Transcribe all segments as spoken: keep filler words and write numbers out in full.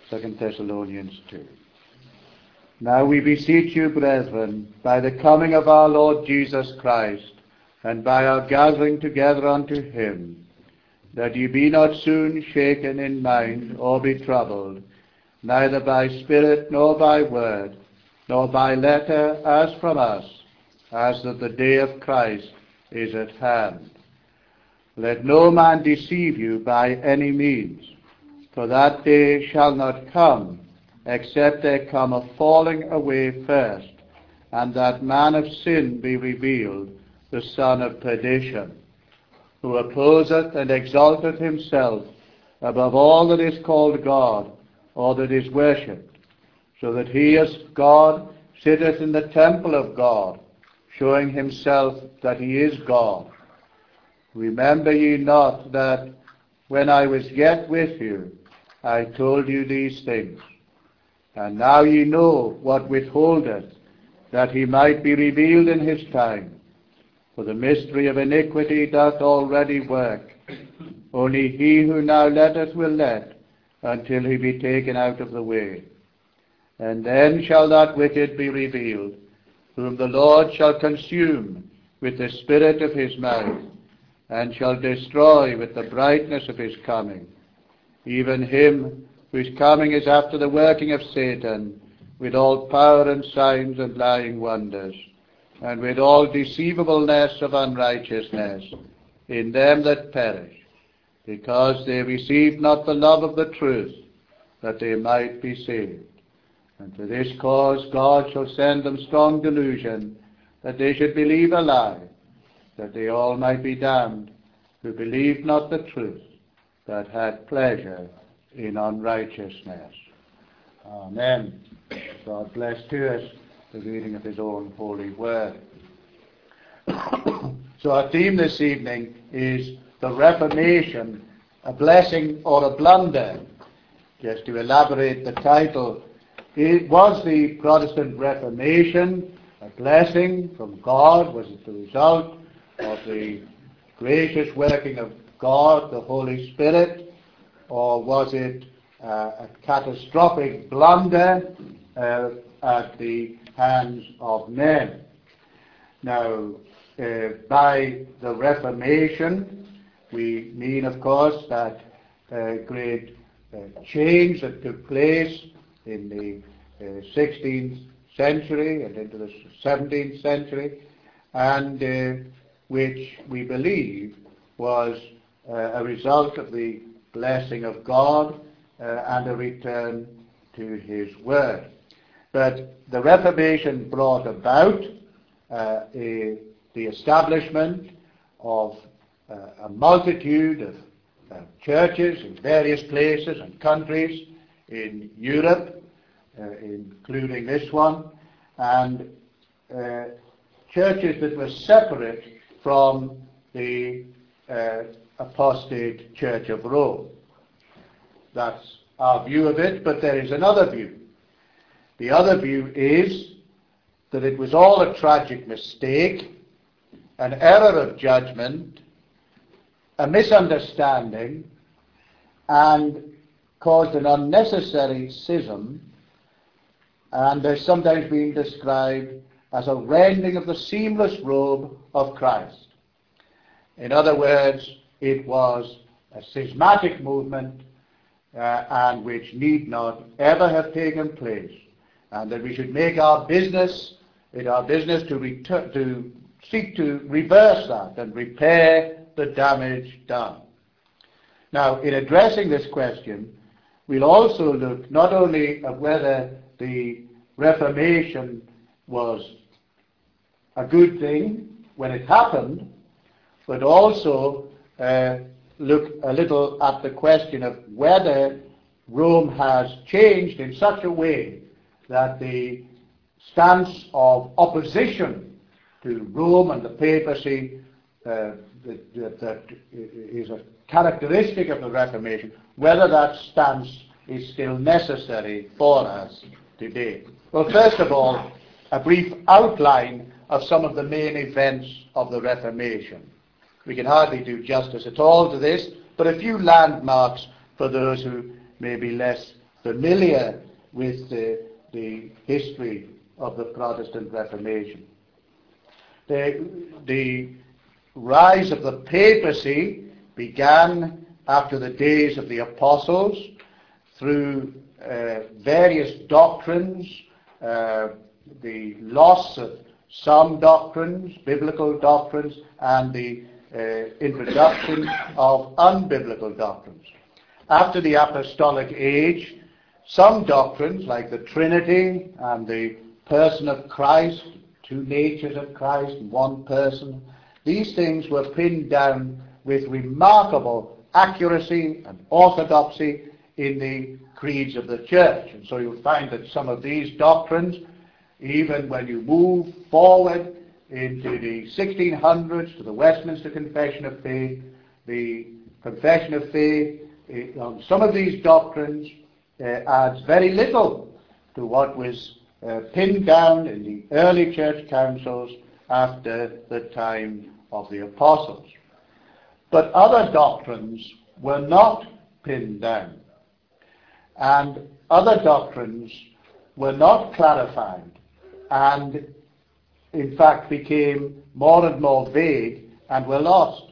Second Thessalonians two. Now we beseech you, brethren, by the coming of our Lord Jesus Christ, and by our gathering together unto him, that ye be not soon shaken in mind, or be troubled, neither by spirit, nor by word, nor by letter, as from us, as that the day of Christ is at hand. Let no man deceive you by any means, for that day shall not come, except there come a falling away first, and that man of sin be revealed, the son of perdition, who opposeth and exalteth himself above all that is called God, or that is worshipped, so that he as God sitteth in the temple of God, showing himself that he is God. Remember ye not that when I was yet with you, I told you these things? And now ye know what withholdeth, that he might be revealed in his time. For the mystery of iniquity doth already work. Only he who now letteth will let, until he be taken out of the way. And then shall that wicked be revealed, whom the Lord shall consume with the spirit of his mouth, and shall destroy with the brightness of his coming, even him whose coming is after the working of Satan, with all power and signs and lying wonders, and with all deceivableness of unrighteousness in them that perish, because they received not the love of the truth, that they might be saved. And for this cause God shall send them strong delusion, that they should believe a lie, that they all might be damned, who believed not the truth, that had pleasure in unrighteousness. Amen. God bless to us the reading of his own holy word. So our theme this evening is the Reformation, a blessing or a blunder. Just to elaborate the title, it was the Protestant Reformation a blessing from God? Was it the result of the gracious working of God, the Holy Spirit? Or was it uh, a catastrophic blunder uh, at the hands of men? Now, uh, by the Reformation, we mean, of course, that uh, great uh, change that took place in the uh, sixteenth century and into the seventeenth century, and uh, which we believe was uh, a result of the blessing of God uh, and a return to his word. But the Reformation brought about uh, a, the establishment of uh, a multitude of uh, churches in various places and countries in Europe, uh, including this one, and uh, churches that were separate from the uh, apostate Church of Rome. That's our view of it, but there is another view. The other view is that it was all a tragic mistake, an error of judgment, a misunderstanding, and caused an unnecessary schism, and is sometimes being described as a rending of the seamless robe of Christ. In other words, it was a schismatic movement uh, and which need not ever have taken place, and that we should make our business, it our business to return, to seek to reverse that and repair the damage done. Now, in addressing this question, we'll also look not only at whether the Reformation was a good thing when it happened, but also uh, look a little at the question of whether Rome has changed in such a way that the stance of opposition to Rome and the papacy uh, that, that, that is a characteristic of the Reformation, whether that stance is still necessary for us today. Well, first of all, a brief outline of some of the main events of the Reformation. We can hardly do justice at all to this, but a few landmarks for those who may be less familiar with the, the history of the Protestant Reformation. The, the rise of the papacy began after the days of the apostles through uh, various doctrines, uh, the loss of some doctrines, biblical doctrines, and the uh, introduction of unbiblical doctrines. After the apostolic age, some doctrines like the Trinity and the person of Christ, two natures of Christ, one person, these things were pinned down with remarkable accuracy and orthodoxy in the creeds of the church. And so you'll find that some of these doctrines, even when you move forward into the sixteen hundreds to the Westminster Confession of Faith, the Confession of Faith on some of these doctrines uh, adds very little to what was uh, pinned down in the early church councils after the time of the apostles. But other doctrines were not pinned down, and other doctrines were not clarified, and in fact became more and more vague and were lost.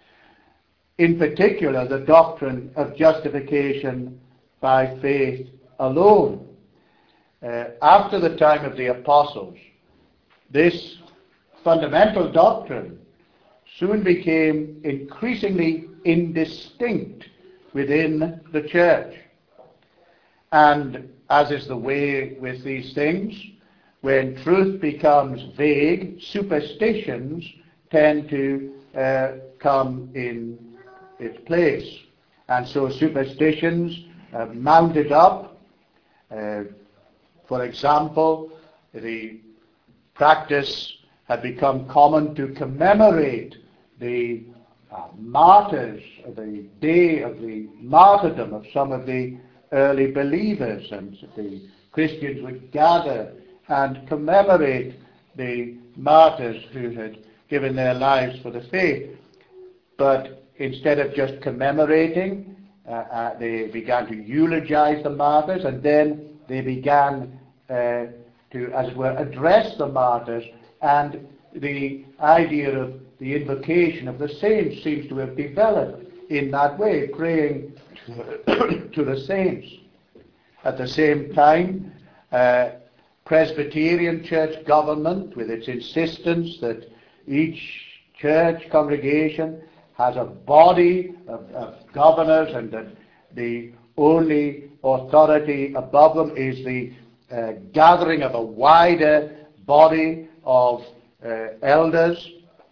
In particular, the doctrine of justification by faith alone. Uh, after the time of the apostles, this fundamental doctrine soon became increasingly indistinct within the church. And as is the way with these things, when truth becomes vague, superstitions tend to uh, come in its place. And so superstitions uh, mounted up. Uh, for example, the practice had become common to commemorate the uh, martyrs, the day of the martyrdom of some of the early believers, and the Christians would gather and commemorate the martyrs who had given their lives for the faith. But instead of just commemorating, uh, uh, they began to eulogize the martyrs, and then they began uh, to, as it were, address the martyrs, and the idea of the invocation of the saints seems to have developed in that way, praying to the saints. At the same time, uh, Presbyterian church government, with its insistence that each church congregation has a body of, of governors, and that the only authority above them is the uh, gathering of a wider body of uh, elders,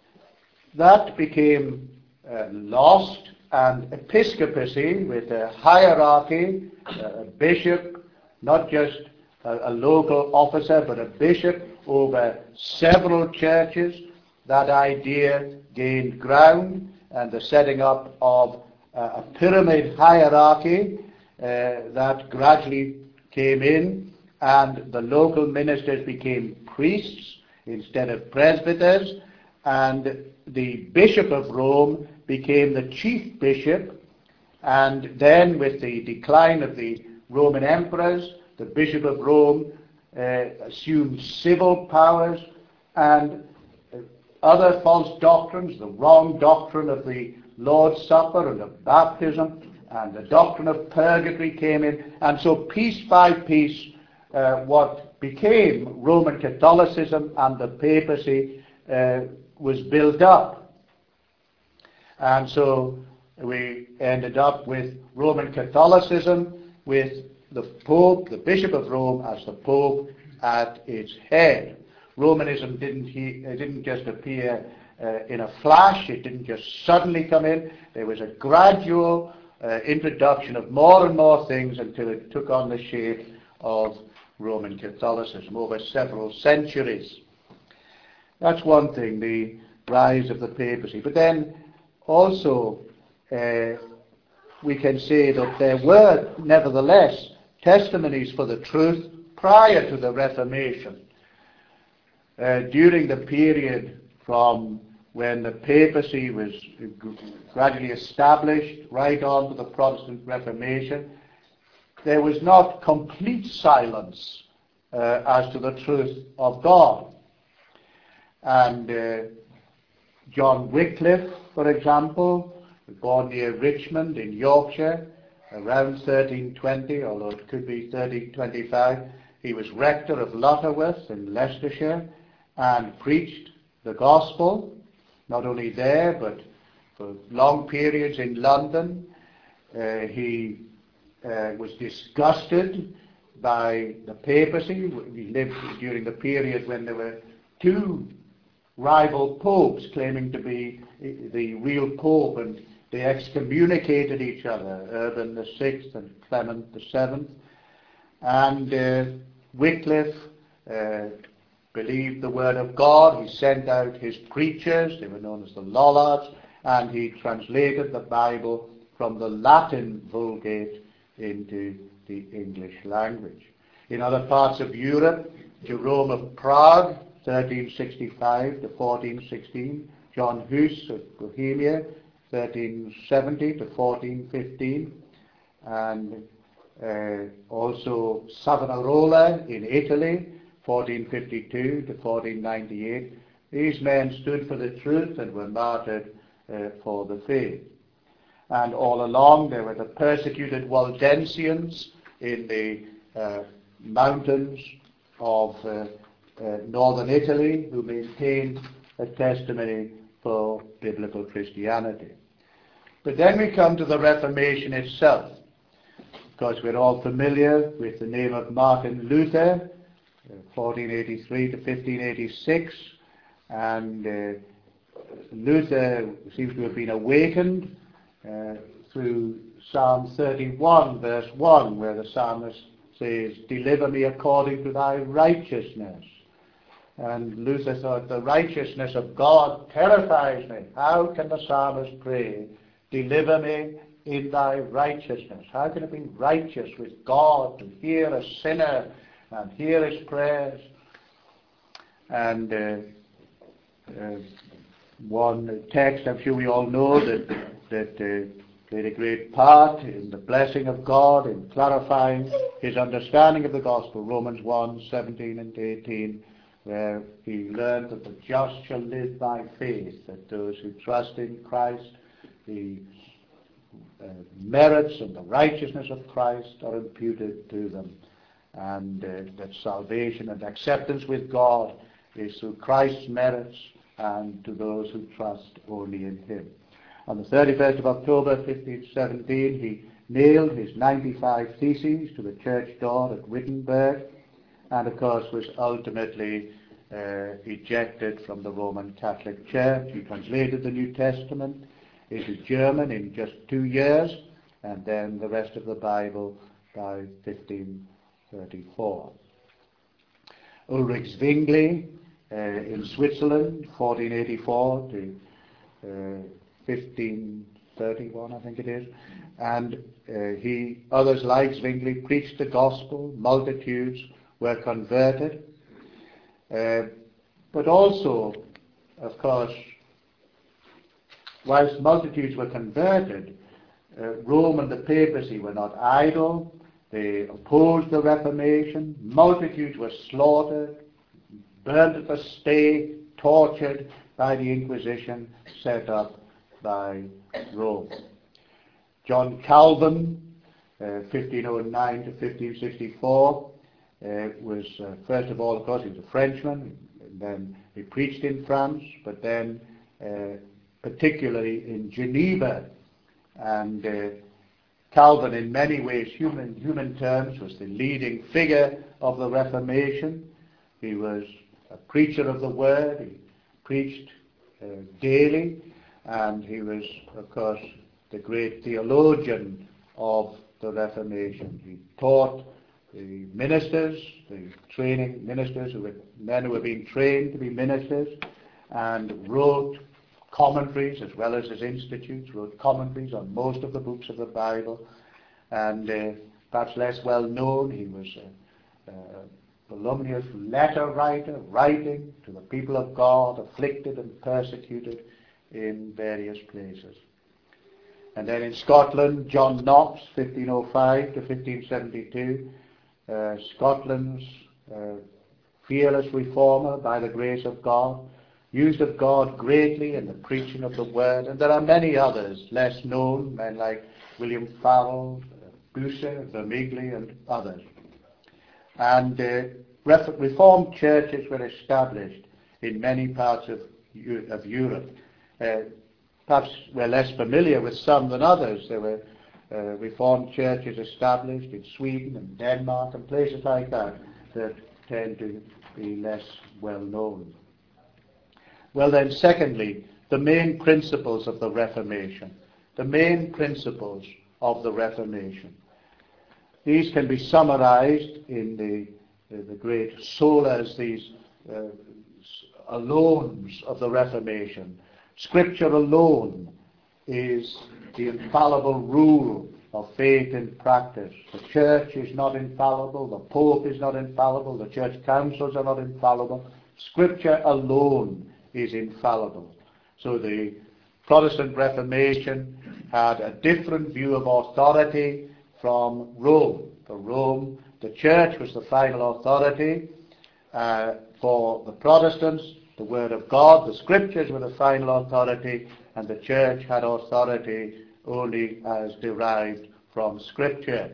that became uh, lost, and episcopacy, with a hierarchy, a bishop, not just a, a local officer, but a bishop over several churches, that idea gained ground, and the setting up of uh, a pyramid hierarchy uh, that gradually came in, and the local ministers became priests instead of presbyters, and the Bishop of Rome became the chief bishop, and then with the decline of the Roman emperors, the Bishop of Rome uh, assumed civil powers, and uh, other false doctrines, the wrong doctrine of the Lord's Supper and of baptism, and the doctrine of purgatory came in, and so piece by piece uh, what became Roman Catholicism and the papacy uh, was built up. And so we ended up with Roman Catholicism, with the Pope, the Bishop of Rome, as the Pope at its head. Romanism didn't, he, it didn't just appear uh, in a flash, it didn't just suddenly come in. There was a gradual uh, introduction of more and more things until it took on the shape of Roman Catholicism over several centuries. That's one thing, the rise of the papacy. But then also uh, we can say that there were nevertheless testimonies for the truth prior to the Reformation. Uh, during the period from when the papacy was gradually established right on to the Protestant Reformation, there was not complete silence uh, as to the truth of God. And uh, John Wycliffe, for example, born near Richmond in Yorkshire around thirteen twenty, although it could be thirteen twenty-five, he was rector of Lutterworth in Leicestershire and preached the gospel, not only there, but for long periods in London. Uh, he uh, was disgusted by the papacy. He lived during the period when there were two rival popes claiming to be the real pope, and they excommunicated each other, Urban the Sixth and Clement the Seventh. And uh, Wycliffe uh, believed the word of God. He sent out his preachers, they were known as the Lollards, and he translated the Bible from the Latin Vulgate into the English language. In other parts of Europe, Jerome of Prague, thirteen sixty-five to fourteen sixteen, John Hus of Bohemia, thirteen seventy to fourteen fifteen, and uh, also Savonarola in Italy, fourteen fifty-two to fourteen ninety-eight. These men stood for the truth and were martyred uh, for the faith. And all along there were the persecuted Waldensians in the uh, mountains of uh, uh, northern Italy, who maintained a testimony for biblical Christianity. But then we come to the Reformation itself. Of course, we're all familiar with the name of Martin Luther, uh, fourteen eighty-three to fifteen eighty-six, and uh, Luther seems to have been awakened uh, through Psalm thirty-one, verse one, where the psalmist says, "Deliver me according to thy righteousness." And Luther thought, the righteousness of God terrifies me. How can the psalmist pray, "Deliver me in thy righteousness"? How can it be righteous with God to hear a sinner and hear his prayers? And uh, uh, one text, I'm sure we all know, that, that uh, played a great part in the blessing of God, in clarifying his understanding of the gospel, Romans one, seventeen and eighteen, where he learned that the just shall live by faith, that those who trust in Christ, the uh, merits and the righteousness of Christ are imputed to them, and uh, that salvation and acceptance with God is through Christ's merits and to those who trust only in him. On the thirty-first of October, fifteen seventeen, he nailed his ninety-five theses to the church door at Wittenberg, and of course was ultimately uh, ejected from the Roman Catholic Church. He translated the New Testament into German in just two years, and then the rest of the Bible by fifteen thirty-four. Ulrich Zwingli uh, in Switzerland, fourteen eighty-four to uh, fifteen thirty-one, I think it is, and uh, he, others like Zwingli, preached the gospel. Multitudes were converted, uh, but also, of course, whilst multitudes were converted, uh, Rome and the papacy were not idle. They opposed the Reformation. Multitudes were slaughtered, burned at the stake, tortured by the Inquisition set up by Rome. John Calvin, uh, fifteen oh nine to fifteen sixty-four, uh, was, uh, first of all, of course, he was a Frenchman, and then he preached in France, but then uh, particularly in Geneva. And uh, Calvin, in many ways, human, human terms, was the leading figure of the Reformation. He was a preacher of the word. He preached uh, daily, and he was, of course, the great theologian of the Reformation. He taught the ministers, the training ministers, who were men who were being trained to be ministers, and wrote commentaries, as well as his institutes, wrote commentaries on most of the books of the Bible. And uh, perhaps less well known, he was a, a voluminous letter writer, writing to the people of God, afflicted and persecuted in various places. And then in Scotland, John Knox, fifteen oh five to fifteen seventy-two, uh, Scotland's uh, fearless reformer by the grace of God, used of God greatly in the preaching of the word. And there are many others, less known, men like William Farrell, uh, Bucer, Vermigli, and others. And uh, Reformed churches were established in many parts of, of Europe. Uh, perhaps we're less familiar with some than others. There were uh, Reformed churches established in Sweden and Denmark and places like that that tend to be less well known. Well then, secondly, the main principles of the Reformation. The main principles of the Reformation. These can be summarized in the, uh, the great solas, these uh, alones of the Reformation. Scripture alone is the infallible rule of faith and practice. The church is not infallible, the Pope is not infallible, the church councils are not infallible. Scripture alone is infallible. So the Protestant Reformation had a different view of authority from Rome. For Rome, the church was the final authority. Uh, for the Protestants, the Word of God, the Scriptures were the final authority, and the church had authority only as derived from Scripture.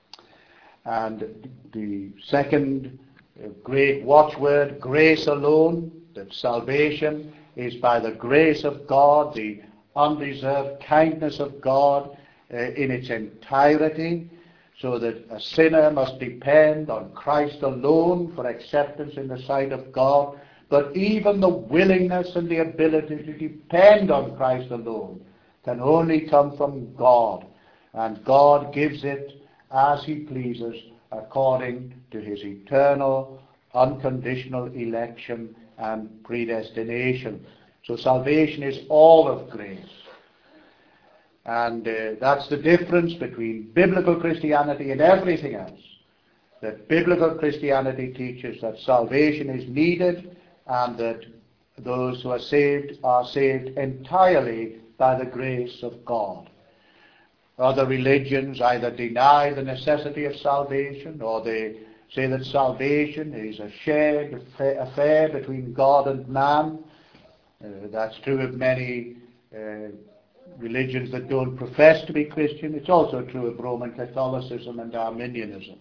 And the second great watchword, grace alone, that salvation is by the grace of God, the undeserved kindness of God uh, in its entirety, so that a sinner must depend on Christ alone for acceptance in the sight of God. But even the willingness and the ability to depend on Christ alone can only come from God. And God gives it as He pleases according to His eternal, unconditional election and predestination. So salvation is all of grace. And uh, that's the difference between biblical Christianity and everything else. That biblical Christianity teaches that salvation is needed and that those who are saved are saved entirely by the grace of God. Other religions either deny the necessity of salvation, or they say that salvation is a shared affair between God and man. Uh, that's true of many uh, religions that don't profess to be Christian. It's also true of Roman Catholicism and Arminianism.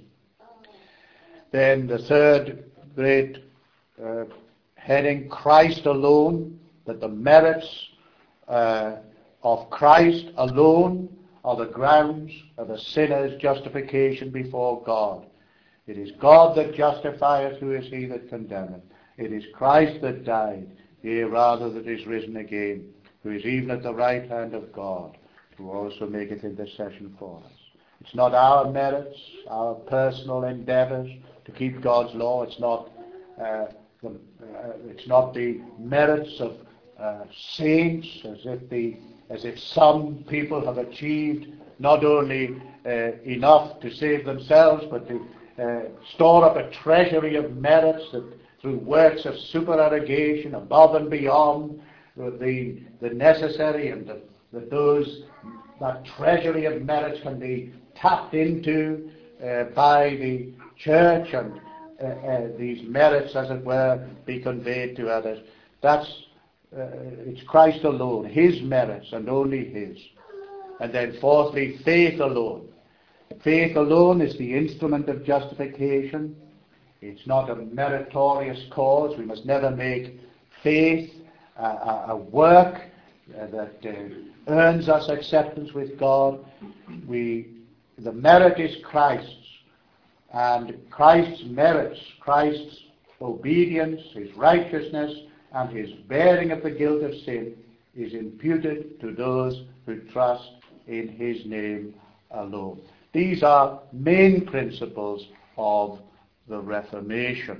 Then the third great uh, heading, Christ alone, that the merits uh, of Christ alone are the grounds of a sinner's justification before God. It is God that justifieth, who is he that condemneth? It is Christ that died, yea, rather that is risen again, who is even at the right hand of God, who also maketh intercession for us. It's not our merits, our personal endeavours to keep God's law. It's not uh, the, uh, it's not the merits of uh, saints, as if the as if some people have achieved not only uh, enough to save themselves, but to uh, store up a treasury of merits that through works of supererogation above and beyond the the necessary, and that, that those that treasury of merits can be tapped into uh, by the church, and uh, uh, these merits, as it were, be conveyed to others. That's uh, it's Christ alone, His merits and only His. And then fourthly, faith alone. Faith alone is the instrument of justification. It's not a meritorious cause. We must never make faith a, a, a work uh, that uh, earns us acceptance with God. We, the merit is Christ's. And Christ's merits, Christ's obedience, His righteousness, and His bearing of the guilt of sin is imputed to those who trust in His name alone. These are main principles of the Reformation.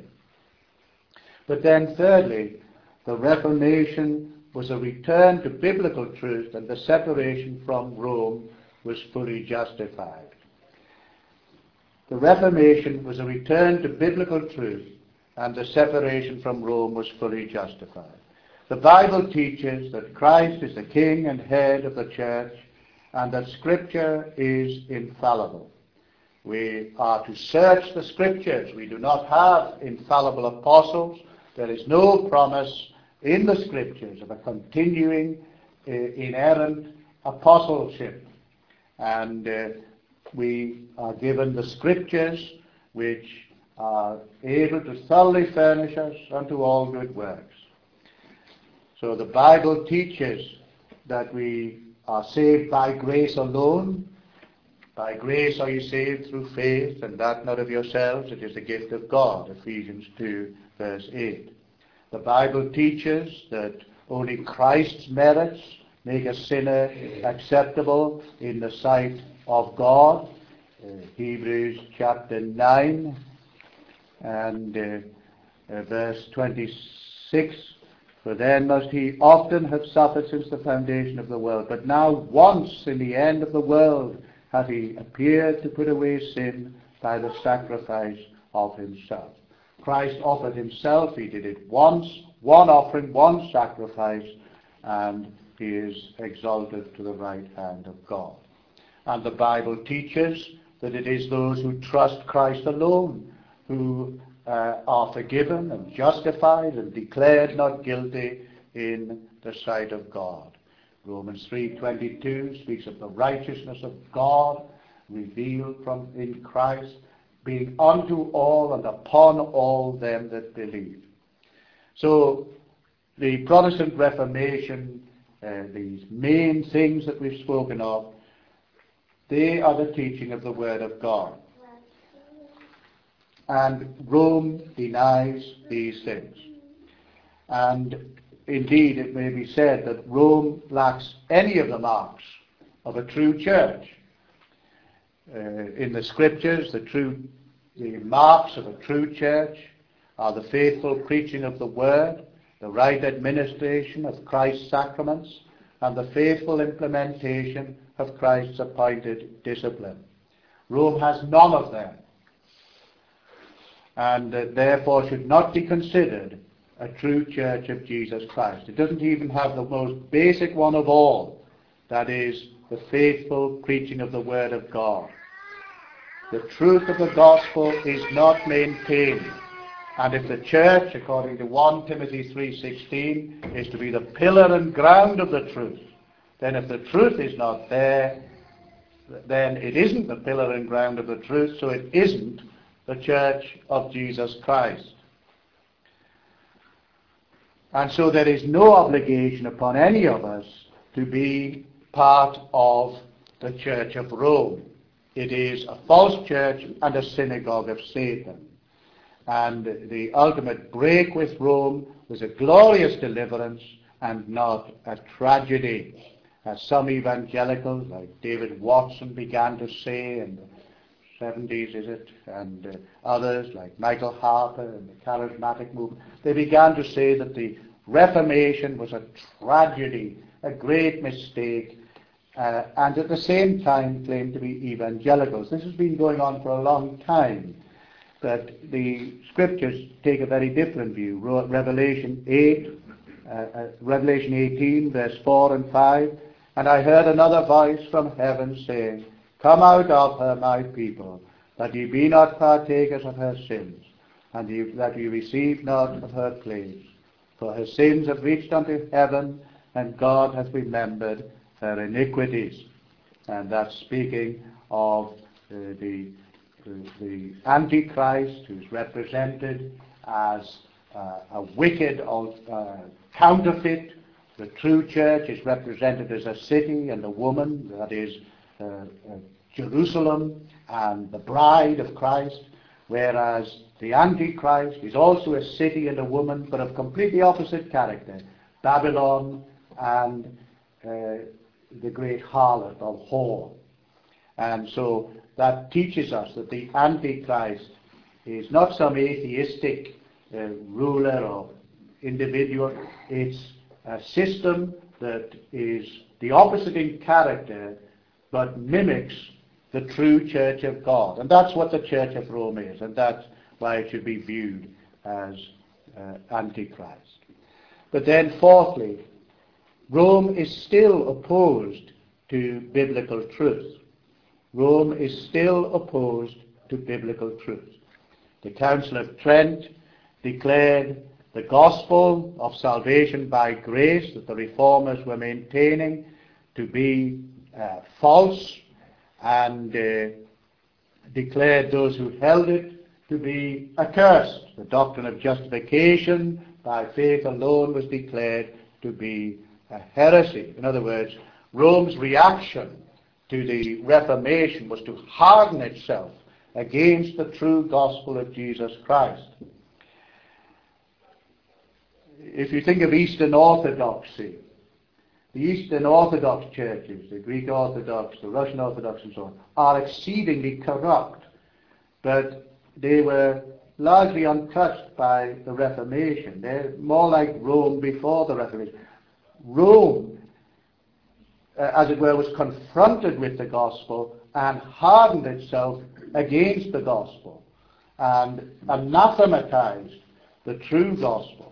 But then thirdly, the Reformation was a return to biblical truth, and the separation from Rome was fully justified. The Reformation was a return to biblical truth, and the separation from Rome was fully justified. The Bible teaches that Christ is the King and head of the church, and that Scripture is infallible. We are to search the Scriptures. We do not have infallible apostles. There is no promise in the Scriptures of a continuing uh, inerrant apostleship. And uh, we are given the Scriptures which are able to thoroughly furnish us unto all good works. So the Bible teaches that we are saved by grace alone. By grace are you saved through faith, and that not of yourselves, it is the gift of God, Ephesians two, verse eight. The Bible teaches that only Christ's merits make a sinner acceptable in the sight of God. Uh, Hebrews chapter nine and uh, uh, verse twenty-six. For then must he often have suffered since the foundation of the world. But now once in the end of the world hath he appeared to put away sin by the sacrifice of himself. Christ offered himself. He did it once, one offering, one sacrifice, and he is exalted to the right hand of God. And the Bible teaches that it is those who trust Christ alone who uh, are forgiven and justified and declared not guilty in the sight of God. Romans three twenty-two speaks of the righteousness of God revealed from in Christ, being unto all and upon all them that believe. So the Protestant Reformation, uh, these main things that we've spoken of, they are the teaching of the Word of God. And Rome denies these things. And indeed, it may be said that Rome lacks any of the marks of a true church. Uh, in the Scriptures, the true, the marks of a true church are the faithful preaching of the Word, the right administration of Christ's sacraments, and the faithful implementation of Christ's appointed discipline. Rome has none of them, and uh, therefore should not be considered a true church of Jesus Christ. It doesn't even have the most basic one of all, that is, the faithful preaching of the Word of God. The truth of the gospel is not maintained. And if the church, according to First Timothy three sixteen, is to be the pillar and ground of the truth, then if the truth is not there, then it isn't the pillar and ground of the truth, so it isn't the church of Jesus Christ. And so there is no obligation upon any of us to be part of the Church of Rome. It is a false church and a synagogue of Satan. And the ultimate break with Rome was a glorious deliverance and not a tragedy, as some evangelicals like David Watson began to say in the seventies, is it, and uh, others like Michael Harper and the charismatic movement, they began to say that the Reformation was a tragedy, a great mistake, uh, and at the same time claimed to be evangelicals. This has been going on for a long time, but the Scriptures take a very different view. Revelation eight, uh, uh, Revelation eighteen, verse four and five, and I heard another voice from heaven saying, Come out of her, my people, that ye be not partakers of her sins, and ye, that ye receive not of her plagues. For her sins have reached unto heaven, and God hath remembered her iniquities. And that's speaking of uh, the, the, the Antichrist, who's represented as uh, a wicked uh, counterfeit. The true church is represented as a city and a woman, that is uh, uh, Jerusalem and the bride of Christ, whereas the Antichrist is also a city and a woman, but of completely opposite character, Babylon and uh, the great harlot of whore. And so that teaches us that the Antichrist is not some atheistic uh, ruler or individual. It's a system that is the opposite in character, but mimics the true Church of God. And that's what the Church of Rome is, and that's why it should be viewed as uh, Antichrist. But then fourthly, Rome is still opposed to biblical truth. Rome is still opposed to biblical truth. The Council of Trent declared the gospel of salvation by grace that the Reformers were maintaining to be uh, false, and uh, declared those who held it to be accursed. The doctrine of justification by faith alone was declared to be a heresy. In other words, Rome's reaction to the Reformation was to harden itself against the true gospel of Jesus Christ. If you think of Eastern Orthodoxy, the Eastern Orthodox churches, the Greek Orthodox, the Russian Orthodox and so on, are exceedingly corrupt, but they were largely untouched by the Reformation. They're more like Rome before the Reformation. Rome, uh, as it were, was confronted with the gospel and hardened itself against the gospel and anathematized the true gospel.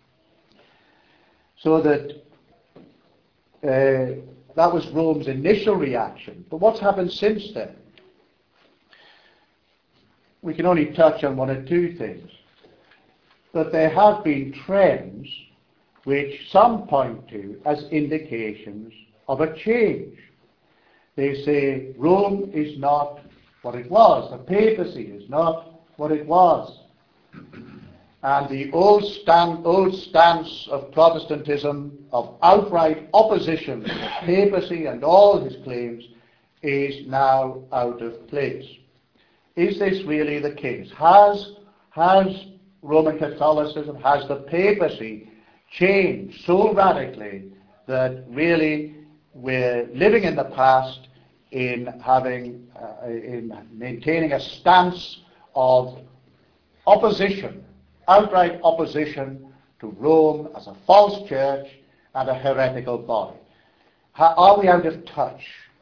So that uh, that was Rome's initial reaction. But what's happened since then? We can only touch on one or two things. But there have been trends which some point to as indications of a change. They say Rome is not what it was. The papacy is not what it was. And the old, stand, old stance of Protestantism, of outright opposition to the papacy and all his claims, is now out of place. Is this really the case? Has, has Roman Catholicism, has the papacy changed so radically that really we're living in the past in having, uh, in maintaining a stance of opposition, outright opposition to Rome as a false church and a heretical body? How, are we out of touch?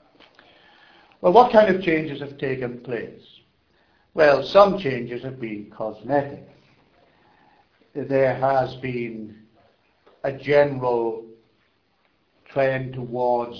Well, what kind of changes have taken place? Well, some changes have been cosmetic. There has been a general trend towards,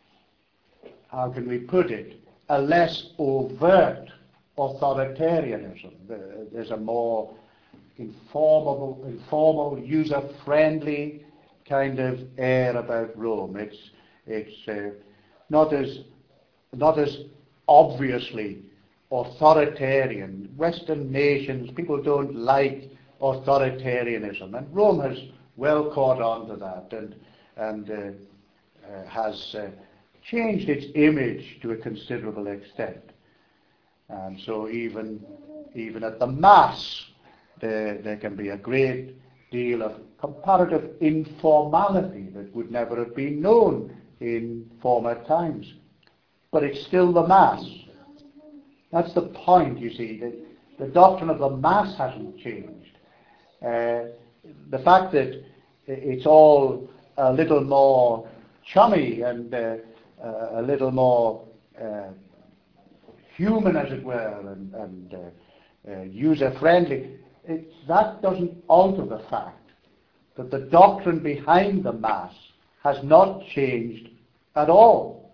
how can we put it, a less overt authoritarianism. There's a more informal, informal, user-friendly kind of air about Rome. It's it's uh, not as not as obviously authoritarian. Western nations, people don't like authoritarianism, and Rome has well caught on to that, and and uh, uh, has uh, changed its image to a considerable extent. And so even even at the Mass, there, there can be a great deal of comparative informality that would never have been known in former times. But it's still the Mass. That's the point, you see. The, the doctrine of the Mass hasn't changed. Uh, the fact that it's all a little more chummy and uh, uh, a little more uh, human, as it were, and, and uh, uh, user-friendly, it, that doesn't alter the fact that the doctrine behind the Mass has not changed at all.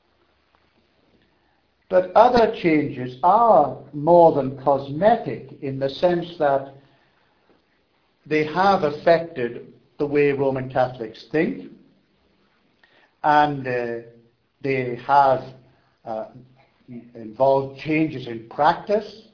But other changes are more than cosmetic in the sense that they have affected the way Roman Catholics think, and uh, they have uh, involved changes in practice.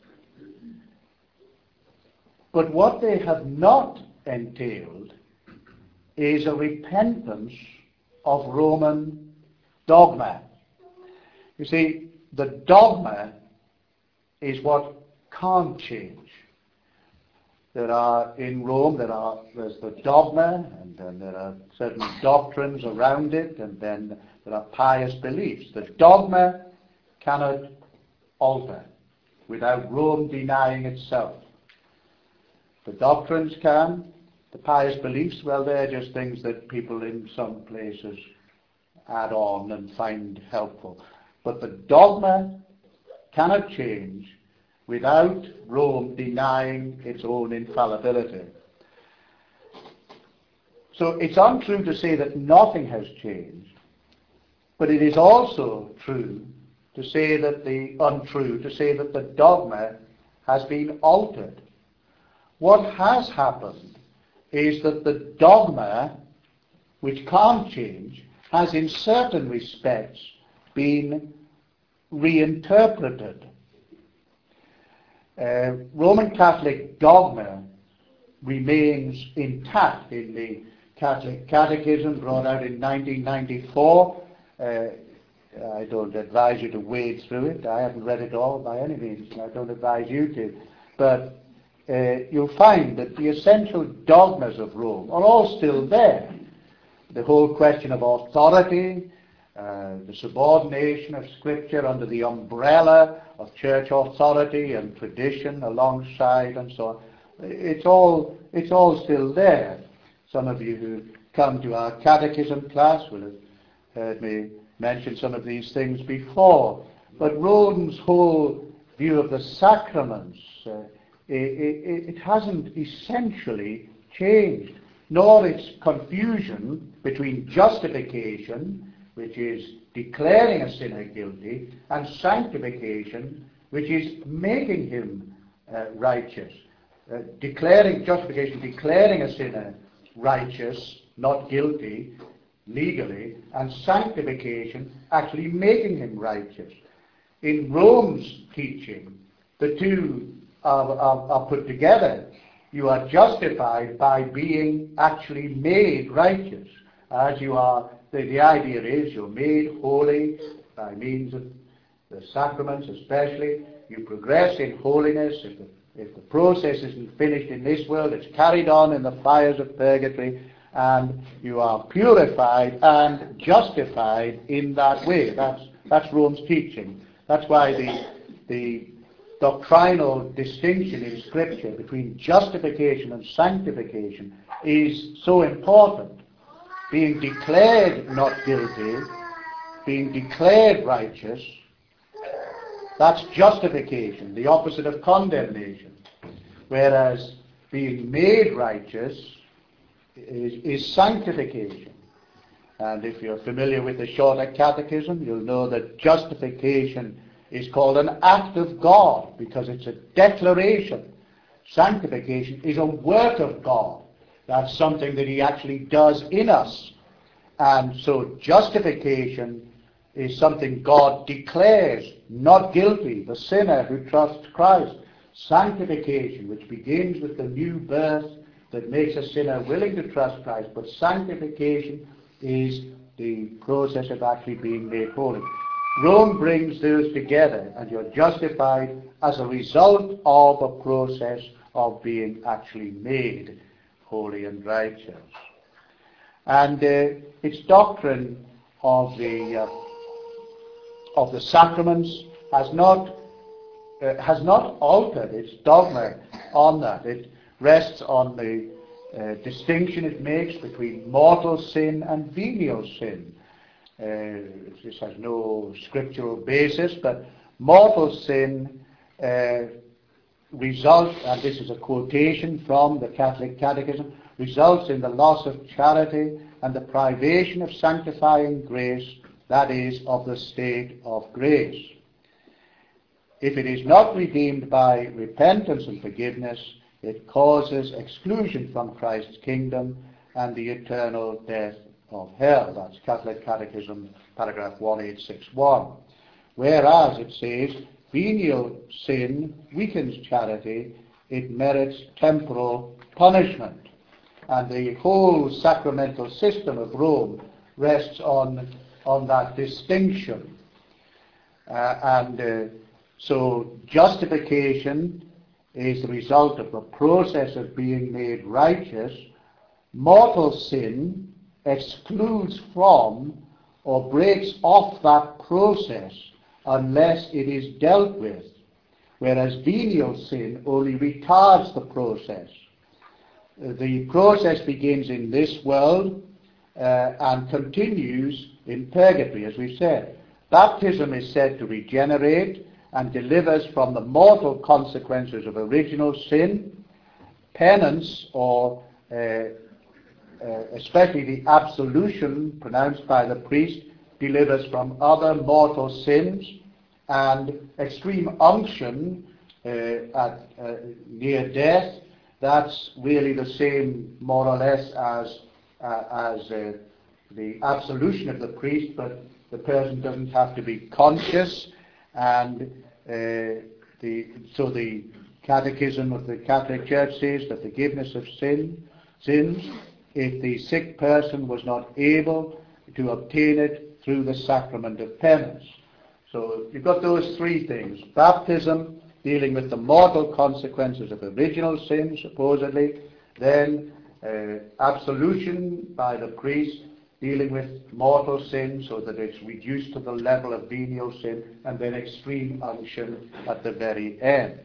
But what they have not entailed is a repentance of Roman dogma. You see, the dogma is what can't change. There are, in Rome, there are, there's the dogma, and then there are certain doctrines around it, and then there are pious beliefs. The dogma cannot alter without Rome denying itself. The doctrines can. The pious beliefs, well, they're just things that people in some places add on and find helpful. But the dogma cannot change without Rome denying its own infallibility. So it's untrue to say that nothing has changed, But it is also true to say that the untrue, to say that the dogma has been altered. What has happened is that the dogma, which can't change, has in certain respects been reinterpreted. Uh, Roman Catholic dogma remains intact in the Catholic Catechism brought out in nineteen ninety-four. Uh, I don't advise you to wade through it. I haven't read it all by any means, and I don't advise you to. But uh, you'll find that the essential dogmas of Rome are all still there. The whole question of authority, uh, the subordination of Scripture under the umbrella of church authority and tradition alongside and so on. It's all, it's all still there. Some of you who come to our catechism class will have heard me mention some of these things before. But Rome's whole view of the sacraments, uh, it, it, it hasn't essentially changed, nor its confusion between justification, which is declaring a sinner guilty, and sanctification, which is making him uh, righteous. Uh, declaring justification, declaring a sinner righteous, not guilty, legally, and sanctification, actually making him righteous. In Rome's teaching, the two are, are, are put together. You are justified by being actually made righteous. As you are, the, the idea is you're made holy by means of the sacraments especially. You progress in holiness. If the, if the process isn't finished in this world, it's carried on in the fires of purgatory, and you are purified and justified in that way. That's, that's Rome's teaching. That's why the, the doctrinal distinction in Scripture between justification and sanctification is so important. Being declared not guilty, being declared righteous, that's justification, the opposite of condemnation. Whereas being made righteous is, is sanctification. And if you're familiar with the Shorter Catechism, you'll know that justification is called an act of God because it's a declaration. Sanctification is a work of God. That's something that He actually does in us. And so justification is something God declares not guilty, the sinner who trusts Christ. Sanctification, which begins with the new birth that makes a sinner willing to trust Christ. But sanctification is the process of actually being made holy. Rome brings those together, and you're justified as a result of a process of being actually made holy and righteous. And uh, its doctrine of the uh, of the sacraments has not uh, has not altered its dogma on that. It rests on the uh, distinction it makes between mortal sin and venial sin. Uh, this has no scriptural basis, but mortal sin uh, results, and this is a quotation from the Catholic Catechism, results in the loss of charity and the privation of sanctifying grace, that is, of the state of grace. If it is not redeemed by repentance and forgiveness, it causes exclusion from Christ's kingdom and the eternal death of hell. That's Catholic Catechism, paragraph one eight six one. Whereas it says, venial sin weakens charity, it merits temporal punishment. And the whole sacramental system of Rome rests on, on that distinction. Uh, and uh, so justification is the result of the process of being made righteous. Mortal sin excludes from or breaks off that process unless it is dealt with, whereas venial sin only retards the process. The process begins in this world uh, and continues in purgatory, as we've said. Baptism is said to regenerate and delivers from the mortal consequences of original sin. Penance, or uh, uh, especially the absolution pronounced by the priest, delivers from other mortal sins, and extreme unction uh, at uh, near death, that's really the same more or less as uh, as uh, the absolution of the priest, but the person doesn't have to be conscious, and uh, the so the Catechism of the Catholic Church says the forgiveness of sin sins if the sick person was not able to obtain it through the sacrament of penance. So you've got those three things: baptism, dealing with the mortal consequences of original sin, supposedly; then uh, absolution by the priest, dealing with mortal sin so that it's reduced to the level of venial sin; and then extreme unction at the very end.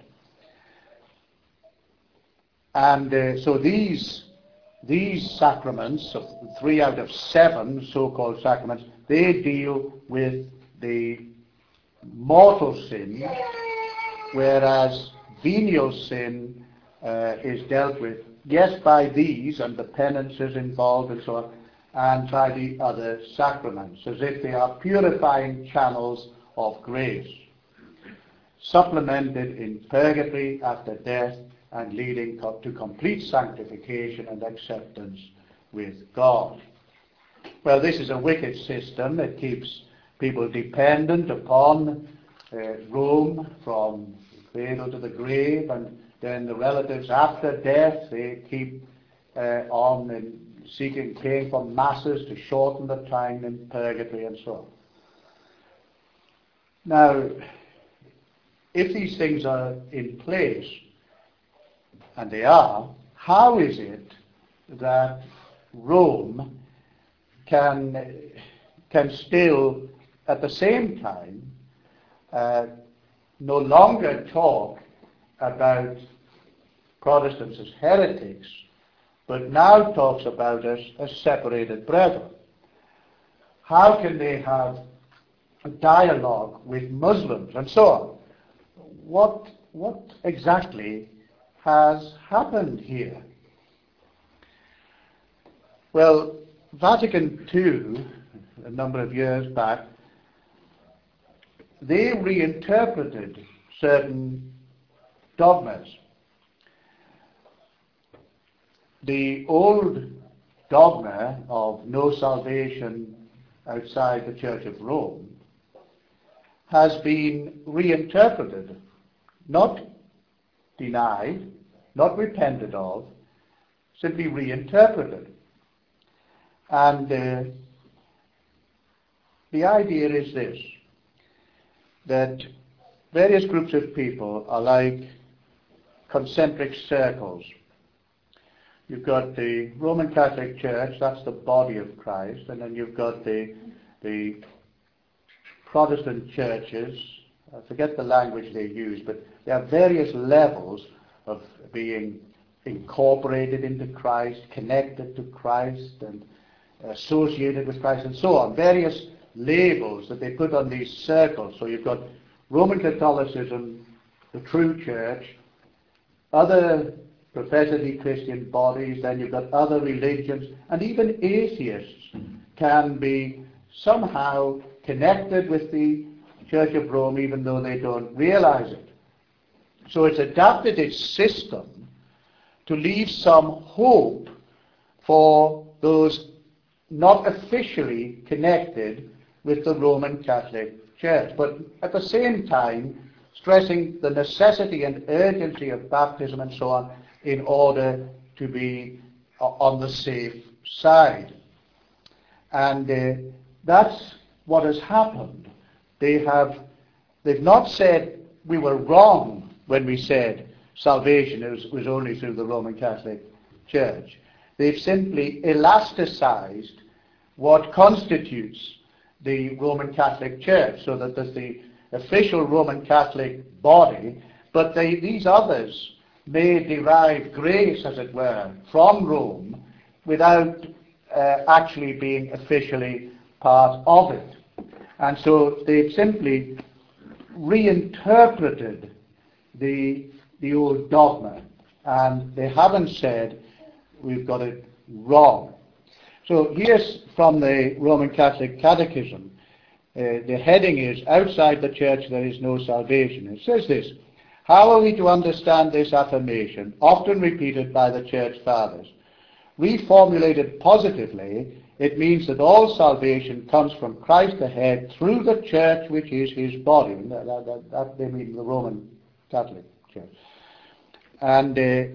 And uh, so these these sacraments, of three out of seven so-called sacraments, they deal with the mortal sin, whereas venial sin uh, is dealt with, yes, by these and the penances involved and so on, and by the other sacraments, as if they are purifying channels of grace, supplemented in purgatory after death and leading co- to complete sanctification and acceptance with God. Well, this is a wicked system. It keeps people dependent upon uh, Rome from cradle to the grave, and then the relatives after death, they keep uh, on in seeking, paying for masses to shorten the time in purgatory and so on. Now, if these things are in place, and they are, how is it that Rome can, can still, at the same time, uh, no longer talk about Protestants as heretics, but now talks about us as separated brethren? How can they have a dialogue with Muslims and so on? What, what exactly has happened here? Well, Vatican Two, a number of years back, they reinterpreted certain dogmas. The old dogma of no salvation outside the Church of Rome has been reinterpreted, not denied, not repented of, simply reinterpreted. And uh, the idea is this, that various groups of people are like concentric circles. You've got the Roman Catholic Church, that's the body of Christ, and then you've got the, the Protestant churches. I forget the language they use, but there are various levels of being incorporated into Christ, connected to Christ, and associated with Christ, and so on. Various labels that they put on these circles. So you've got Roman Catholicism, the true church, other professedly Christian bodies, then you've got other religions, and even atheists can be somehow connected with the Church of Rome, even though they don't realize it. So it's adapted its system to leave some hope for those not officially connected with the Roman Catholic Church, but at the same time stressing the necessity and urgency of baptism and so on in order to be on the safe side. And uh, that's what has happened. They have, they've not said we were wrong when we said salvation was, was only through the Roman Catholic Church. They've simply elasticized what constitutes the Roman Catholic Church, so that there's the official Roman Catholic body, but they, these others may derive grace, as it were, from Rome without uh, actually being officially part of it. And so they've simply reinterpreted the, the old dogma, and they haven't said we've got it wrong. So here's from the Roman Catholic Catechism. uh, the heading is, outside the church there is no salvation. It says this: how are we to understand this affirmation, often repeated by the church fathers? Reformulated positively, it means that all salvation comes from Christ the head through the church, which is his body. And that, that, that they mean the Roman Catholic Church. And uh,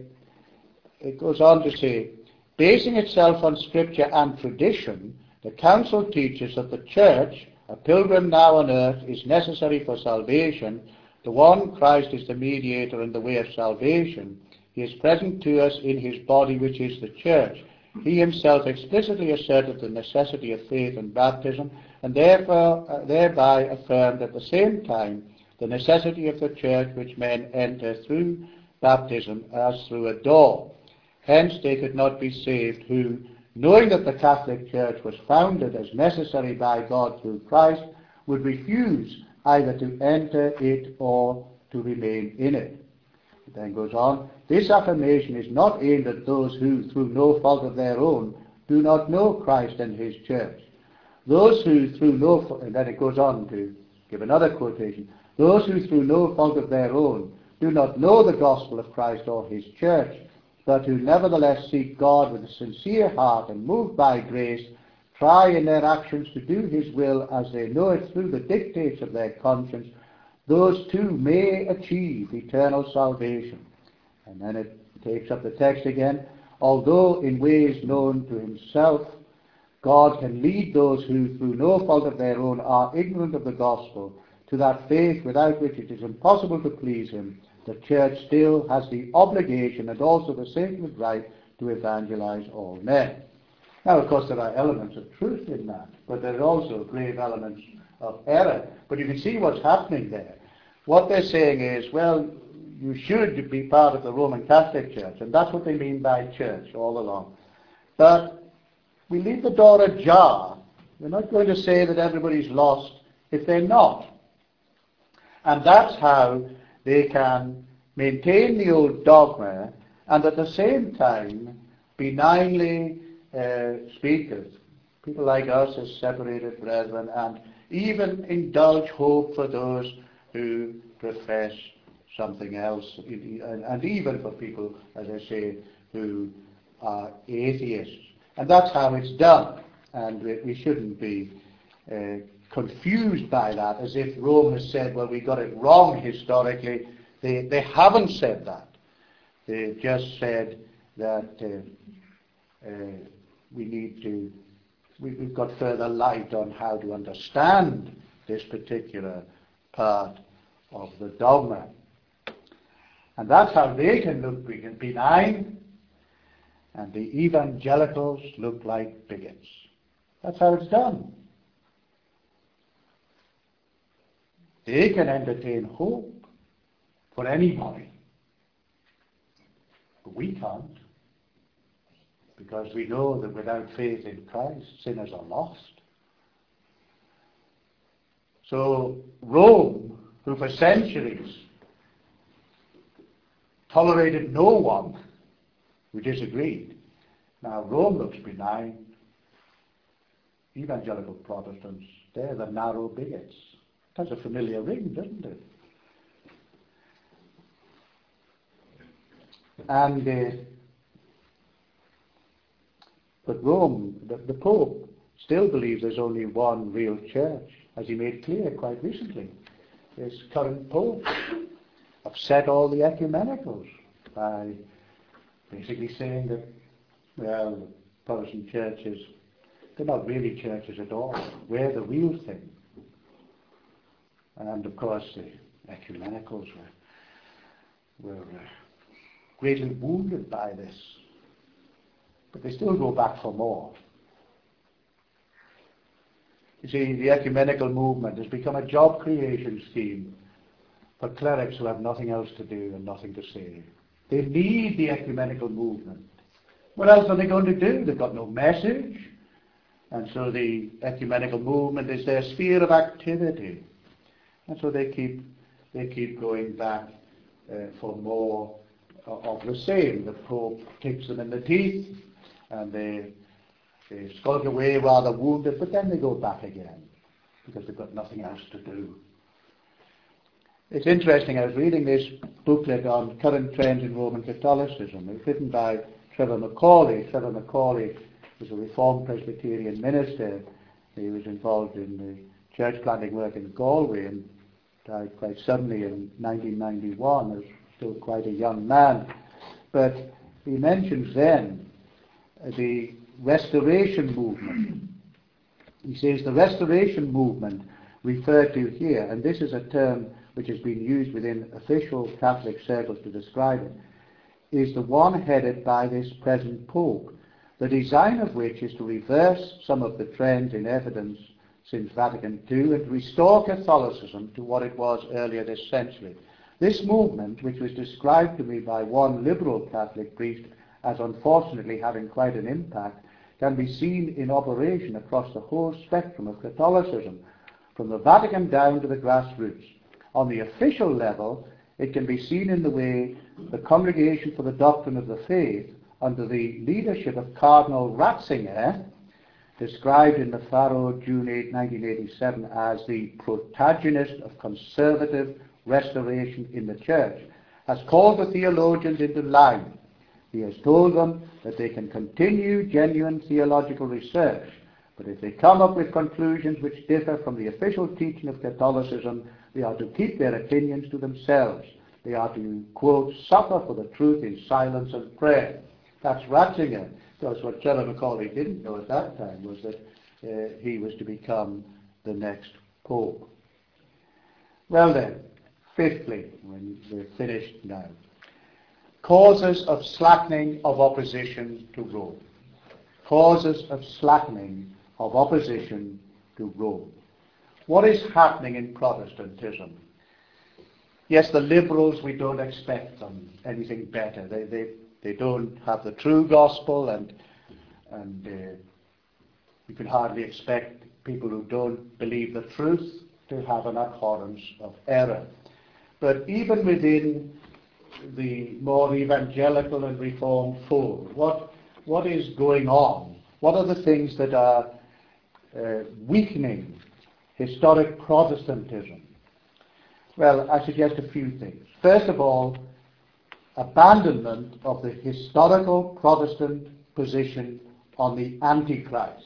it goes on to say, basing itself on scripture and tradition, the council teaches that the church, a pilgrim now on earth, is necessary for salvation. The one Christ is the mediator and the way of salvation. He is present to us in his body, which is the church. He himself explicitly asserted the necessity of faith and baptism, and therefore, uh, thereby affirmed at the same time the necessity of the church which men enter through baptism as through a door. Hence they could not be saved who, knowing that the Catholic Church was founded as necessary by God through Christ, would refuse either to enter it or to remain in it. It then goes on, this affirmation is not aimed at those who, through no fault of their own, do not know Christ and his church. Those who, through no fault, and then it goes on to give another quotation, those who, through no fault of their own, do not know the gospel of Christ or his church, but who nevertheless seek God with a sincere heart and moved by grace, try in their actions to do his will as they know it through the dictates of their conscience, those too may achieve eternal salvation. And then it takes up the text again. Although in ways known to himself, God can lead those who, through no fault of their own, are ignorant of the gospel, to that faith without which it is impossible to please him. The church still has the obligation and also the sacred right to evangelize all men. Now, of course, there are elements of truth in that, but there are also grave elements of error. But you can see what's happening there. What they're saying is, well, you should be part of the Roman Catholic Church, and that's what they mean by church all along. But we leave the door ajar. We're not going to say that everybody's lost if they're not. And that's how they can maintain the old dogma and at the same time benignly uh, speak of people like us as separated brethren and even indulge hope for those who profess something else, and even for people, as I say, who are atheists. And that's how it's done. And we shouldn't be uh, confused by that, as if Rome has said, well, we got it wrong historically. They, they haven't said that. They've just said that uh, uh, we need to, we, we've got further light on how to understand this particular part of the dogma. And that's how they can look benign, and the evangelicals look like bigots. That's how it's done. They can entertain hope for anybody, but we can't, because we know that without faith in Christ, sinners are lost. So Rome, who for centuries tolerated no one who disagreed, now Rome looks benign. Evangelical Protestants, they're the narrow bigots. It has a familiar ring, doesn't it? And uh, but Rome, the, the Pope, still believes there's only one real church, as he made clear quite recently. This current Pope upset all the ecumenicals by basically saying that, well, the Protestant churches, they're not really churches at all. We're the real thing. And of course, the ecumenicals were, were uh, greatly wounded by this. But they still go back for more. You see, the ecumenical movement has become a job creation scheme for clerics who have nothing else to do and nothing to say. They need the ecumenical movement. What else are they going to do? They've got no message. And so the ecumenical movement is their sphere of activity. And so they keep they keep going back uh, for more uh, of the same. The Pope kicks them in the teeth, and they, they skulk away rather wounded, but then they go back again. because they've got nothing else to do. It's interesting, I was reading this booklet on current trends in Roman Catholicism. It was written by Trevor Macaulay. Trevor Macaulay was a Reformed Presbyterian minister. He was involved in the church planting work in Galway and died quite suddenly in nineteen ninety-one, as still quite a young man. But he mentions then the Restoration movement. He says the Restoration movement referred to here, and this is a term which has been used within official Catholic circles to describe it, is the one headed by this present Pope, the design of which is to reverse some of the trends in evidence since Vatican Two and to restore Catholicism to what it was earlier this century. This movement, which was described to me by one liberal Catholic priest as unfortunately having quite an impact, can be seen in operation across the whole spectrum of Catholicism, from the Vatican down to the grassroots. On the official level, it can be seen in the way the Congregation for the Doctrine of the Faith, under the leadership of Cardinal Ratzinger, described in the Faro, June eighth, nineteen eighty-seven, as the protagonist of conservative restoration in the Church, has called the theologians into line. He has told them that they can continue genuine theological research, but if they come up with conclusions which differ from the official teaching of Catholicism, they are to keep their opinions to themselves. They are to, quote, suffer for the truth in silence and prayer. That's Ratzinger. Because what Trevor Macaulay didn't know at that time was that uh, he was to become the next Pope. Well then, fifthly, when we're finished now, causes of slackening of opposition to Rome. Causes of slackening of opposition to Rome. What is happening in Protestantism? Yes, the liberals, we don't expect them anything better. They, they, they don't have the true gospel, and, and uh, you can hardly expect people who don't believe the truth to have an abhorrence of error. But even within the more evangelical and reformed fold, what, what is going on? What are the things that are uh, weakening historic Protestantism? Well, I suggest a few things. First of all, abandonment of the historical Protestant position on the Antichrist.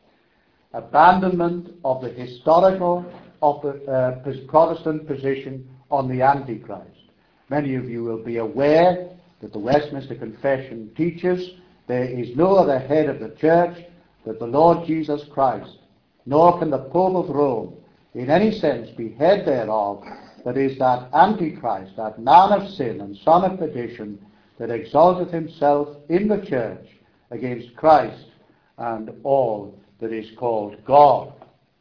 Abandonment of the historical of the, uh, Protestant position on the Antichrist. Many of you will be aware that the Westminster Confession teaches there is no other head of the Church but the Lord Jesus Christ, nor can the Pope of Rome in any sense be head thereof, that is that Antichrist, that man of sin and son of perdition, that exalteth himself in the Church against Christ and all that is called God.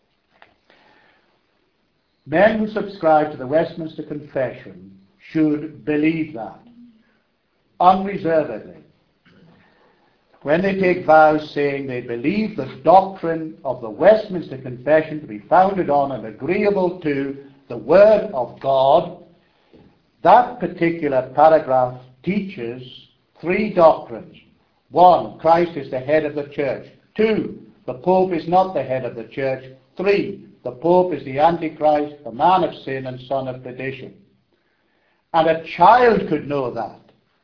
Men who subscribe to the Westminster Confession should believe that, unreservedly. When they take vows saying they believe the doctrine of the Westminster Confession to be founded on and agreeable to the Word of God, that particular paragraph teaches three doctrines. One, Christ is the head of the Church. Two, the Pope is not the head of the Church. Three, the Pope is the Antichrist, the man of sin and son of perdition. And a child could know that.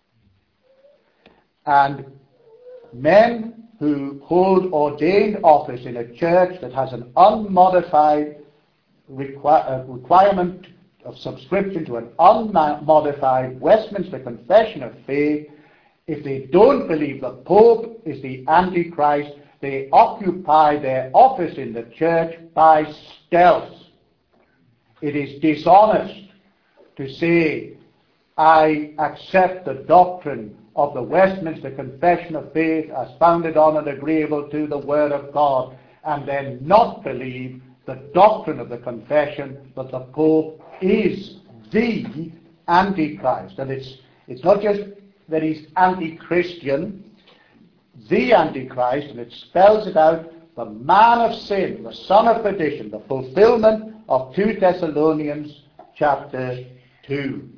And men who hold ordained office in a church that has an unmodified requi- uh, requirement of subscription to an unmodified Westminster Confession of Faith, if they don't believe the Pope is the Antichrist, they occupy their office in the church by stealth. It is dishonest to say, I accept the doctrine of the Westminster Confession of Faith as founded on and agreeable to the Word of God, and then not believe the doctrine of the confession that the Pope is the Antichrist. And it's, it's not just that he's anti-Christian, the Antichrist, and it spells it out, the man of sin, the son of perdition, the fulfillment of Second Thessalonians chapter two.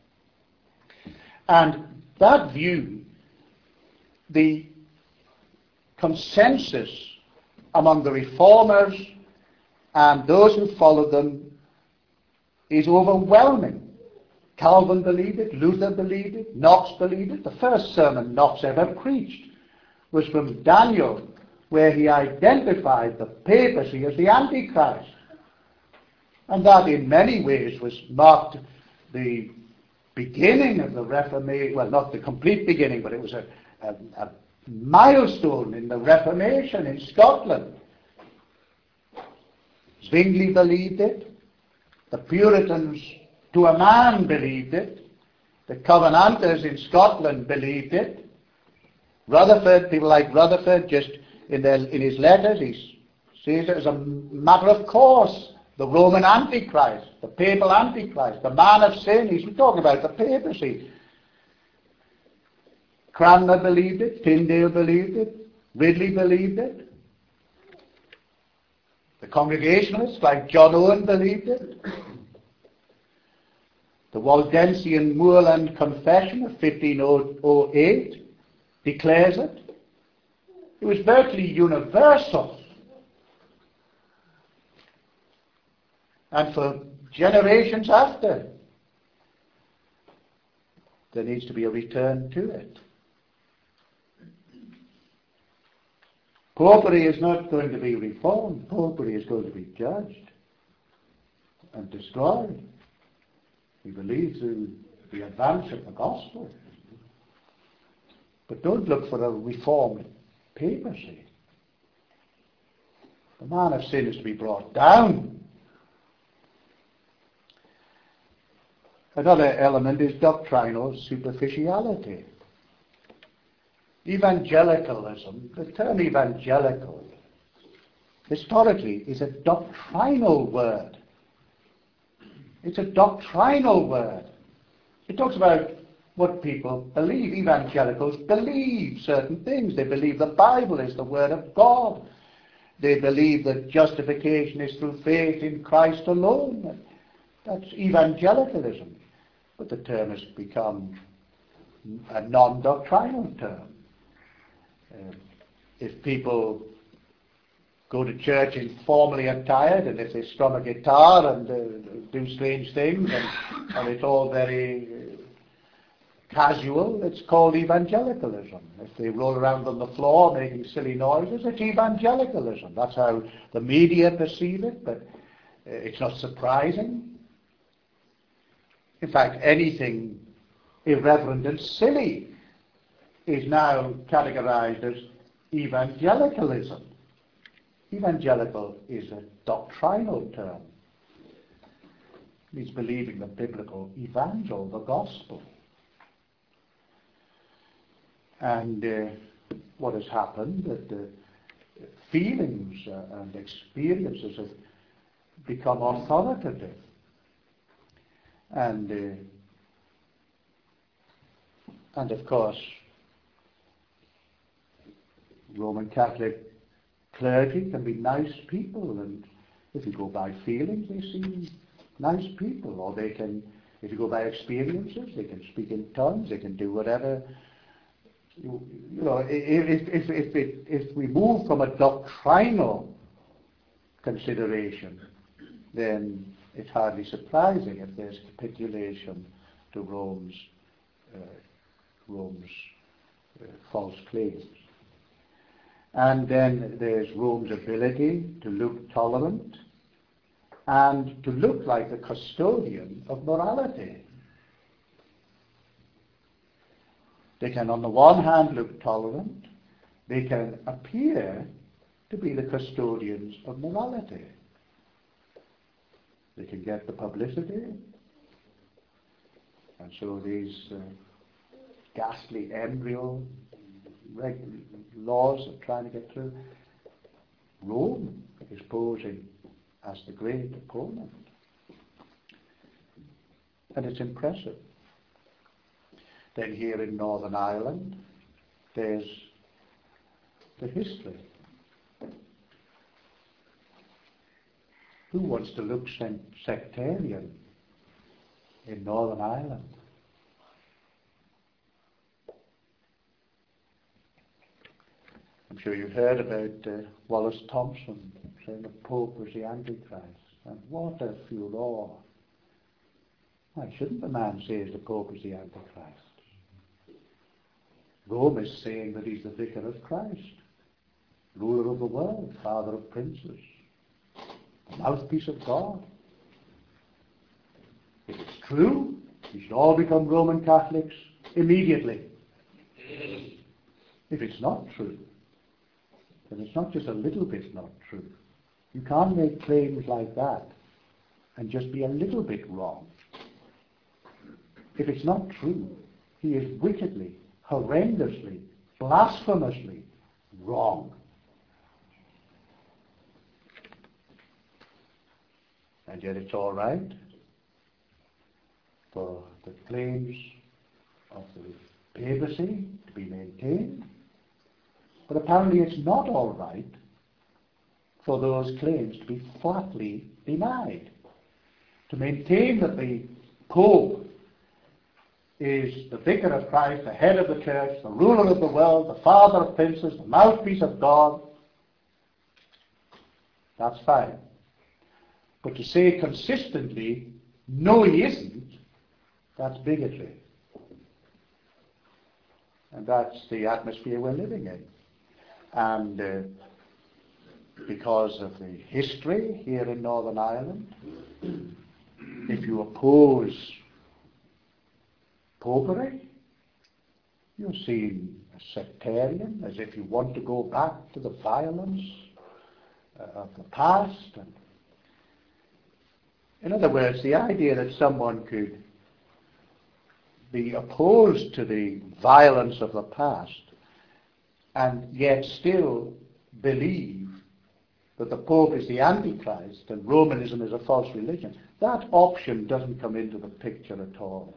And that view, the consensus among the reformers and those who followed them is overwhelming. Calvin believed it, Luther believed it, Knox believed it. The first sermon Knox ever preached was from Daniel, where he identified the papacy as the Antichrist. And that in many ways was marked the beginning of the Reformation, well, not the complete beginning, but it was a, a, a milestone in the Reformation in Scotland. Zwingli believed it. The Puritans, to a man, believed it. The Covenanters in Scotland believed it. Rutherford, people like Rutherford, just in, their, in his letters, he says it as a matter of course. The Roman Antichrist, the papal Antichrist, the man of sin. He's talking about the papacy. Cranmer believed it. Tyndale believed it. Ridley believed it. The Congregationalists, like John Owen, believed it. The Waldensian Moorland Confession of fifteen oh eight declares it. It was virtually universal. And for generations after, there needs to be a return to it. Popery is not going to be reformed. Popery is going to be judged and destroyed. We believe through the advance of the gospel. But don't look for a reformed papacy. The man of sin is to be brought down. Another element is doctrinal superficiality. Evangelicalism, the term evangelical, historically is a doctrinal word. It's a doctrinal word. It talks about what people believe. Evangelicals believe certain things. They believe the Bible is the Word of God. They believe that justification is through faith in Christ alone. That's evangelicalism. But the term has become a non-doctrinal term. Uh, if people go to church informally attired, and if they strum a guitar and uh, do strange things, and, and it's all very uh, casual, it's called evangelicalism. If they roll around on the floor making silly noises, it's evangelicalism. That's how the media perceive it, but uh, it's not surprising. In fact, anything irreverent and silly is now categorized as evangelicalism. Evangelical is a doctrinal term. It means believing the biblical evangel, the gospel. And uh, what has happened, that the feelings uh, and experiences have become authoritative. And, uh, and of course, Roman Catholic clergy can be nice people, and if you go by feelings, they seem nice people. Or they can, if you go by experiences, they can speak in tongues, they can do whatever. You, you know, if, if, if, if, if we move from a doctrinal consideration, then it's hardly surprising if there's capitulation to Rome's, uh, Rome's uh, false claims. And then there's Rome's ability to look tolerant and to look like the custodian of morality. They can, on the one hand, look tolerant. They can appear to be the custodians of morality. They can get the publicity. And so these uh, ghastly embryo reg- laws are trying to get through. Rome is posing as the great opponent. And it's impressive. Then here in Northern Ireland, there's the history. Who wants to look sectarian in Northern Ireland? I'm sure you've heard about uh, Wallace Thompson, saying the Pope was the Antichrist. And what a furore. Why shouldn't the man say the Pope is the Antichrist? Rome is saying that he's the vicar of Christ, ruler of the world, father of princes, the mouthpiece of God. If it's true, we should all become Roman Catholics immediately. If it's not true, then it's not just a little bit not true. You can't make claims like that and just be a little bit wrong. If it's not true, he is wickedly, horrendously, blasphemously wrong. And yet it's all right for the claims of the papacy to be maintained, but apparently it's not all right for those claims to be flatly denied. To maintain that the Pope is the vicar of Christ, the head of the church, the ruler of the world, the father of princes, the mouthpiece of God, that's fine. But to say consistently, no he isn't, that's bigotry. And that's the atmosphere we're living in. And uh, because of the history here in Northern Ireland, if you oppose popery, you're seen as sectarian, as if you want to go back to the violence uh, of the past. And in other words, the idea that someone could be opposed to the violence of the past and yet still believe that the Pope is the Antichrist and Romanism is a false religion, that option doesn't come into the picture at all.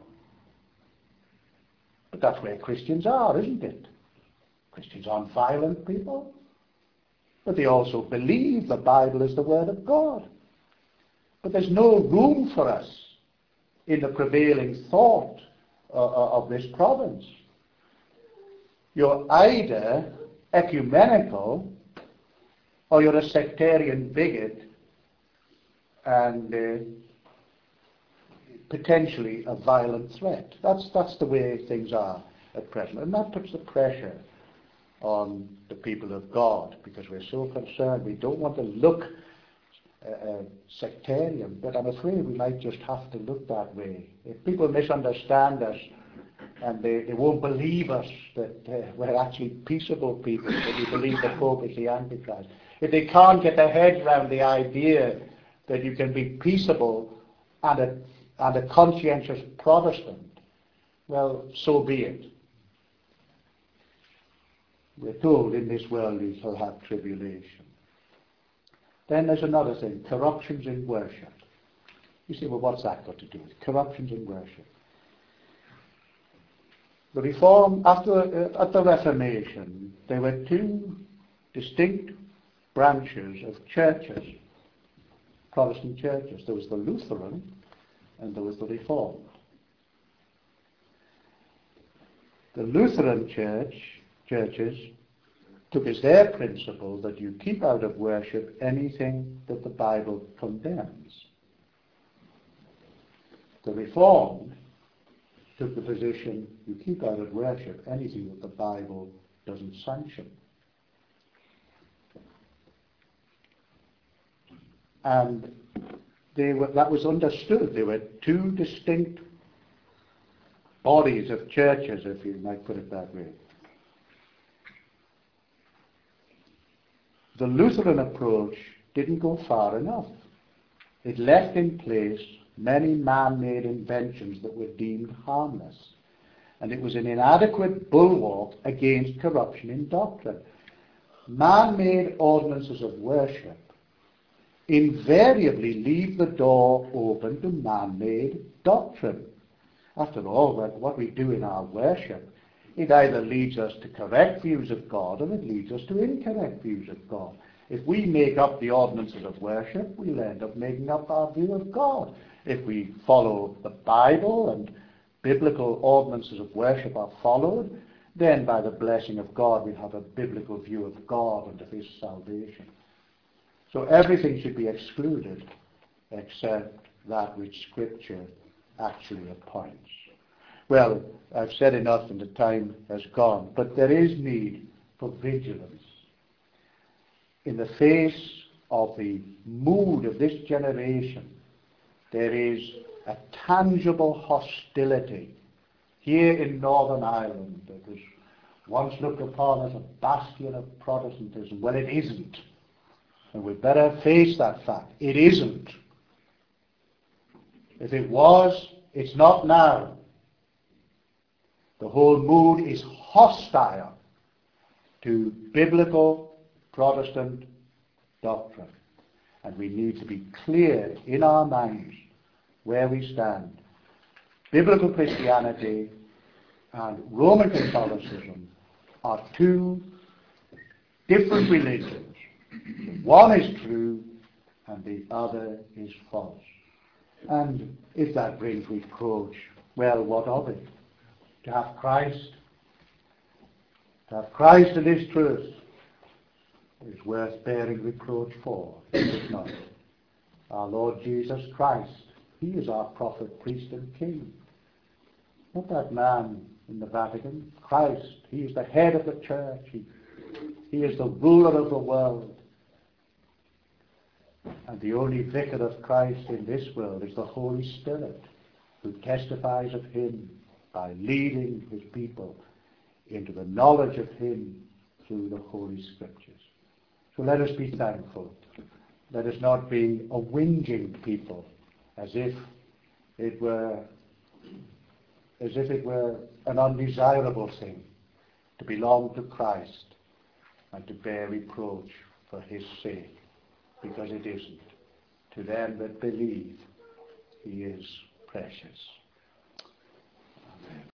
But that's where Christians are, isn't it? Christians aren't violent people, but they also believe the Bible is the Word of God. But there's no room for us in the prevailing thought uh, of this province. You're either ecumenical or you're a sectarian bigot and uh, potentially a violent threat. That's, that's the way things are at present. And that puts the pressure on the people of God because we're so concerned. We don't want to look uh, uh, sectarian, but I'm afraid we might just have to look that way. If people misunderstand us and they, they won't believe us that uh, we're actually peaceable people, that we believe the Pope is the Antichrist, if they can't get their heads around the idea that you can be peaceable and a, and a conscientious Protestant, well, so be it. We're told in this world you shall have tribulation. Then there's another thing, corruptions in worship. You say, well, what's that got to do with it? Corruptions in worship? The Reform, after uh, at the Reformation, there were two distinct branches of churches, Protestant churches. There was the Lutheran and there was the Reformed. The Lutheran church, churches took as their principle that you keep out of worship anything that the Bible condemns. The Reformed took the position you keep out of worship anything that the Bible doesn't sanction. And they were, that was understood. There were two distinct bodies of churches, if you might put it that way. The Lutheran approach didn't go far enough. It left in place many man-made inventions that were deemed harmless. And it was an inadequate bulwark against corruption in doctrine. Man-made ordinances of worship invariably leave the door open to man-made doctrine. After all, what we do in our worship, it either leads us to correct views of God or it leads us to incorrect views of God. If we make up the ordinances of worship, we'll end up making up our view of God. If we follow the Bible and biblical ordinances of worship are followed, then by the blessing of God we'll have a biblical view of God and of His salvation. So everything should be excluded except that which Scripture actually appoints. Well, I've said enough and the time has gone, but there is need for vigilance. In the face of the mood of this generation, there is a tangible hostility here in Northern Ireland that was once looked upon as a bastion of Protestantism. Well, it isn't. And we'd better face that fact. It isn't. If it was, it's not now. The whole mood is hostile to biblical Protestant doctrine. And we need to be clear in our minds where we stand. Biblical Christianity and Roman Catholicism are two different religions. One is true and the other is false. And if that brings reproach, well, what of it? To have Christ, to have Christ in His truth is worth bearing reproach for, is it not? Our Lord Jesus Christ, He is our prophet, priest, and king. Not that man in the Vatican. Christ, He is the head of the church. He, he is the ruler of the world. And the only vicar of Christ in this world is the Holy Spirit, who testifies of Him by leading His people into the knowledge of Him through the Holy Scriptures. So let us be thankful. Let us not be a whinging people, as if it were as if it were an undesirable thing to belong to Christ and to bear reproach for His sake, because it isn't. To them that believe, He is precious.